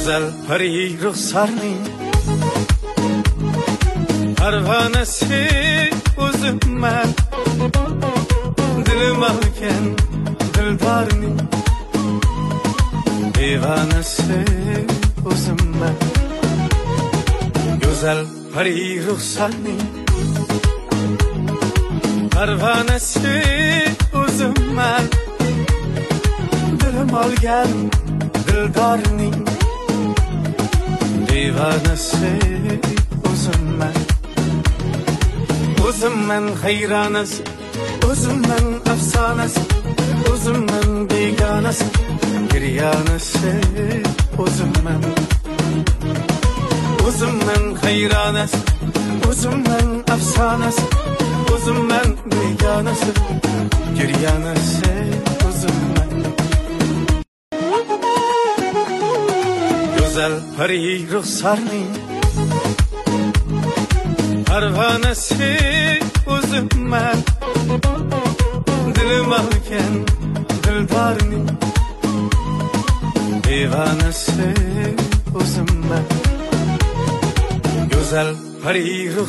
Güzel pari ruhsarning parvanasi o'zimman, dilim olgan dildorning divanasi o'zimman. Güzel pari ruhsarning parvanasi o'zimman, dilim olgan dildorning divanasi o'zimman. O'zimman hayronasi, o'zimman afsonasi, o'zimman begonasi, giryanasi o'zimman. O'zimman hayronasi, o'zimman afsonasi, o'zimman begonasi, giryanasi o'zimman. Güzel pari ruhsarning parvanasi o'zimman, dilim olgan dildorning divanasi o'zimman. Güzel pari